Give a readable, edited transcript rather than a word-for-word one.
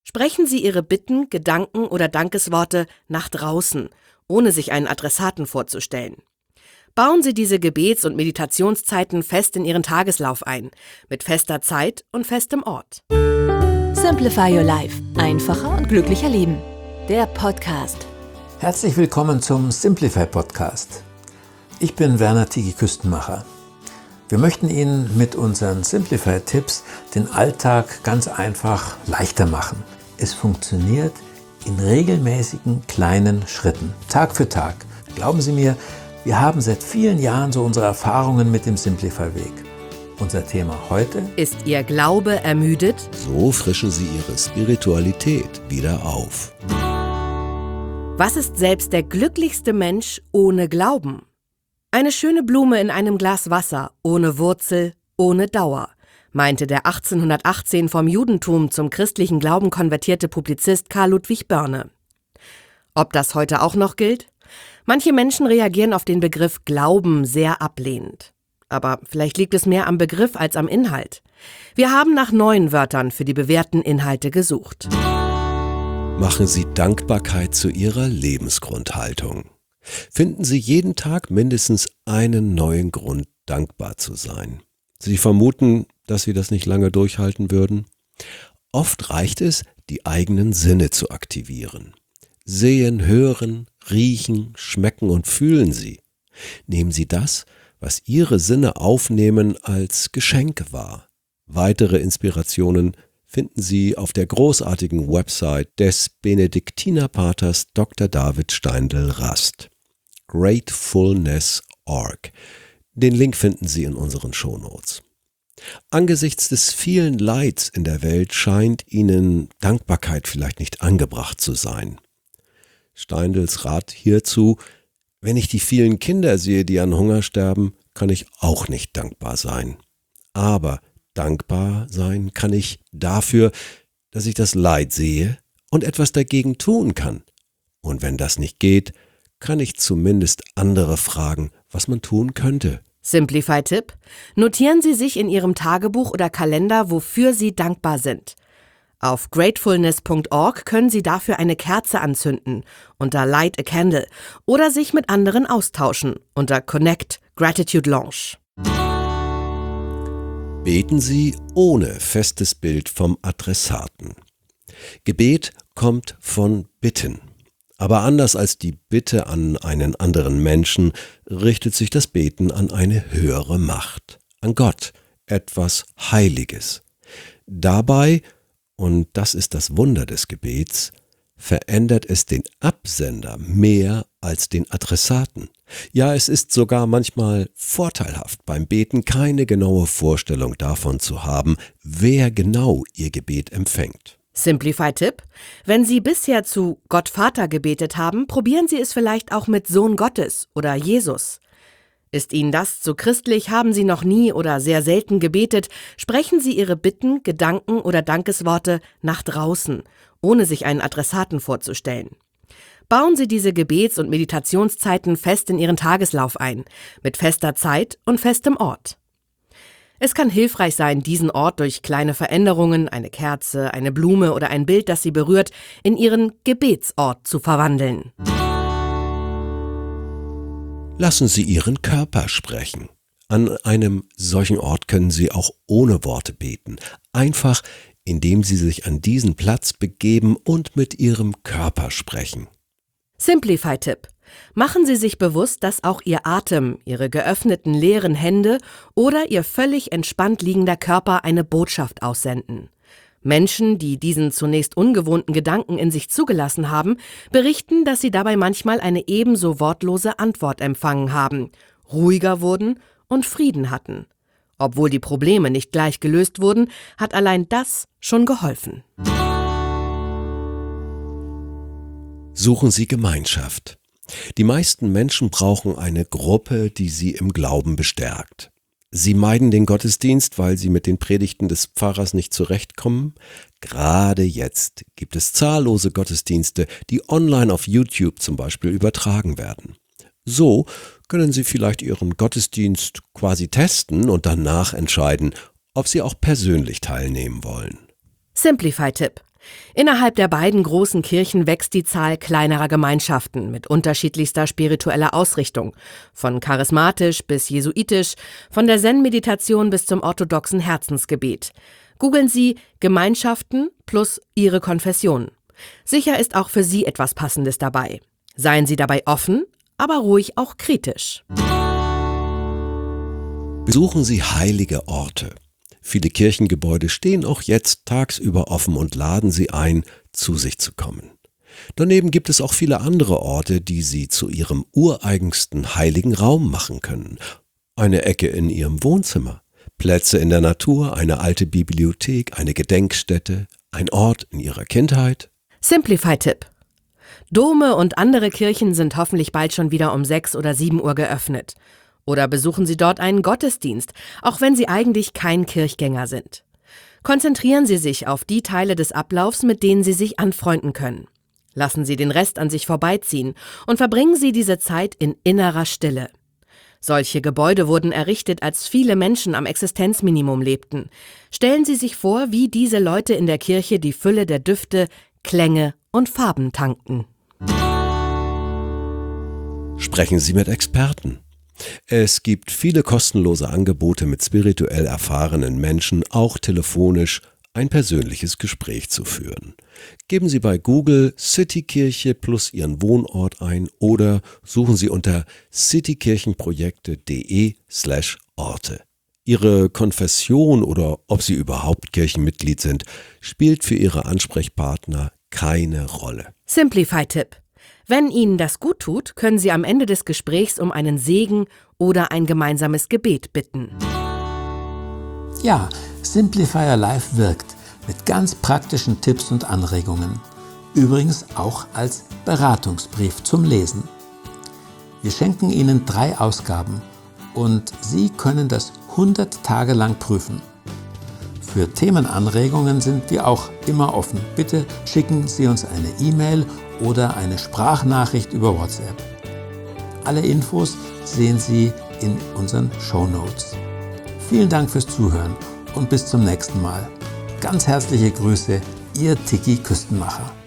Sprechen Sie Ihre Bitten, Gedanken oder Dankesworte nach draußen, ohne sich einen Adressaten vorzustellen. Bauen Sie diese Gebets- und Meditationszeiten fest in Ihren Tageslauf ein, mit fester Zeit und festem Ort. Simplify Your Life. Einfacher und glücklicher leben. Der Podcast. Herzlich willkommen zum Simplify Podcast. Ich bin Werner Tigi Küstenmacher. Wir möchten Ihnen mit unseren Simplify-Tipps den Alltag ganz einfach leichter machen. Es funktioniert in regelmäßigen kleinen Schritten, Tag für Tag. Glauben Sie mir, wir haben seit vielen Jahren so unsere Erfahrungen mit dem Simplify-Weg. Unser Thema heute: Ist Ihr Glaube ermüdet? So frischen Sie Ihre Spiritualität wieder auf. Was ist selbst der glücklichste Mensch ohne Glauben? Eine schöne Blume in einem Glas Wasser, ohne Wurzel, ohne Dauer, meinte der 1818 vom Judentum zum christlichen Glauben konvertierte Publizist Karl Ludwig Börne. Ob das heute auch noch gilt? Manche Menschen reagieren auf den Begriff Glauben sehr ablehnend. Aber vielleicht liegt es mehr am Begriff als am Inhalt. Wir haben nach neuen Wörtern für die bewährten Inhalte gesucht. Machen Sie Dankbarkeit zu Ihrer Lebensgrundhaltung. Finden Sie jeden Tag mindestens einen neuen Grund, dankbar zu sein. Sie vermuten, dass Sie das nicht lange durchhalten würden? Oft reicht es, die eigenen Sinne zu aktivieren. Sehen, hören, riechen, schmecken und fühlen Sie. Nehmen Sie das, was Ihre Sinne aufnehmen, als Geschenk wahr. Weitere Inspirationen finden Sie auf der großartigen Website des Benediktinerpaters Dr. David Steindl-Rast. Gratefulness.org. Den Link finden Sie in unseren Shownotes. Angesichts des vielen Leids in der Welt scheint Ihnen Dankbarkeit vielleicht nicht angebracht zu sein. Steindls Rat hierzu: Wenn ich die vielen Kinder sehe, die an Hunger sterben, kann ich auch nicht dankbar sein. Aber dankbar sein kann ich dafür, dass ich das Leid sehe und etwas dagegen tun kann. Und wenn das nicht geht, kann ich zumindest andere fragen, was man tun könnte. Simplify-Tipp: Notieren Sie sich in Ihrem Tagebuch oder Kalender, wofür Sie dankbar sind. Auf gratefulness.org können Sie dafür eine Kerze anzünden unter Light a Candle oder sich mit anderen austauschen unter Connect Gratitude Lounge. Beten Sie ohne festes Bild vom Adressaten. Gebet kommt von Bitten. Aber anders als die Bitte an einen anderen Menschen richtet sich das Beten an eine höhere Macht, an Gott, etwas Heiliges. Dabei, und das ist das Wunder des Gebets, verändert es den Absender mehr als den Adressaten. Ja, es ist sogar manchmal vorteilhaft, beim Beten keine genaue Vorstellung davon zu haben, wer genau Ihr Gebet empfängt. Simplify-Tipp: Wenn Sie bisher zu Gott Vater gebetet haben, probieren Sie es vielleicht auch mit Sohn Gottes oder Jesus. Ist Ihnen das zu christlich, haben Sie noch nie oder sehr selten gebetet, sprechen Sie Ihre Bitten, Gedanken oder Dankesworte nach draußen, ohne sich einen Adressaten vorzustellen. Bauen Sie diese Gebets- und Meditationszeiten fest in Ihren Tageslauf ein, mit fester Zeit und festem Ort. Es kann hilfreich sein, diesen Ort durch kleine Veränderungen, eine Kerze, eine Blume oder ein Bild, das Sie berührt, in Ihren Gebetsort zu verwandeln. Lassen Sie Ihren Körper sprechen. An einem solchen Ort können Sie auch ohne Worte beten, einfach indem Sie sich an diesen Platz begeben und mit Ihrem Körper sprechen. Simplify-Tipp: Machen Sie sich bewusst, dass auch Ihr Atem, Ihre geöffneten leeren Hände oder Ihr völlig entspannt liegender Körper eine Botschaft aussenden. Menschen, die diesen zunächst ungewohnten Gedanken in sich zugelassen haben, berichten, dass sie dabei manchmal eine ebenso wortlose Antwort empfangen haben, ruhiger wurden und Frieden hatten. Obwohl die Probleme nicht gleich gelöst wurden, hat allein das schon geholfen. Suchen Sie Gemeinschaft. Die meisten Menschen brauchen eine Gruppe, die sie im Glauben bestärkt. Sie meiden den Gottesdienst, weil sie mit den Predigten des Pfarrers nicht zurechtkommen. Gerade jetzt gibt es zahllose Gottesdienste, die online auf YouTube zum Beispiel übertragen werden. So können Sie vielleicht Ihren Gottesdienst quasi testen und danach entscheiden, ob Sie auch persönlich teilnehmen wollen. Simplify-Tipp: Innerhalb der beiden großen Kirchen wächst die Zahl kleinerer Gemeinschaften mit unterschiedlichster spiritueller Ausrichtung, von charismatisch bis jesuitisch, von der Zen-Meditation bis zum orthodoxen Herzensgebet. Googeln Sie Gemeinschaften plus Ihre Konfession. Sicher ist auch für Sie etwas Passendes dabei. Seien Sie dabei offen, aber ruhig auch kritisch. Besuchen Sie heilige Orte. Viele Kirchengebäude stehen auch jetzt tagsüber offen und laden Sie ein, zu sich zu kommen. Daneben gibt es auch viele andere Orte, die Sie zu Ihrem ureigensten heiligen Raum machen können. Eine Ecke in Ihrem Wohnzimmer, Plätze in der Natur, eine alte Bibliothek, eine Gedenkstätte, ein Ort in Ihrer Kindheit. Simplify-Tipp. Dome und andere Kirchen sind hoffentlich bald schon wieder um 6 oder 7 Uhr geöffnet. Oder besuchen Sie dort einen Gottesdienst, auch wenn Sie eigentlich kein Kirchgänger sind. Konzentrieren Sie sich auf die Teile des Ablaufs, mit denen Sie sich anfreunden können. Lassen Sie den Rest an sich vorbeiziehen und verbringen Sie diese Zeit in innerer Stille. Solche Gebäude wurden errichtet, als viele Menschen am Existenzminimum lebten. Stellen Sie sich vor, wie diese Leute in der Kirche die Fülle der Düfte, Klänge und Farben tankten. Sprechen Sie mit Experten. Es gibt viele kostenlose Angebote mit spirituell erfahrenen Menschen, auch telefonisch ein persönliches Gespräch zu führen. Geben Sie bei Google Citykirche plus Ihren Wohnort ein oder suchen Sie unter citykirchenprojekte.de/Orte. Ihre Konfession oder ob Sie überhaupt Kirchenmitglied sind, spielt für Ihre Ansprechpartner keine Rolle. Simplify-Tipp. Wenn Ihnen das gut tut, können Sie am Ende des Gesprächs um einen Segen oder ein gemeinsames Gebet bitten. Ja, Simplify Your Life wirkt mit ganz praktischen Tipps und Anregungen. Übrigens auch als Beratungsbrief zum Lesen. Wir schenken Ihnen 3 Ausgaben und Sie können das 100 Tage lang prüfen. Für Themenanregungen sind wir auch immer offen. Bitte schicken Sie uns eine E-Mail oder eine Sprachnachricht über WhatsApp. Alle Infos sehen Sie in unseren Shownotes. Vielen Dank fürs Zuhören und bis zum nächsten Mal. Ganz herzliche Grüße, Ihr Tiki Küstenmacher.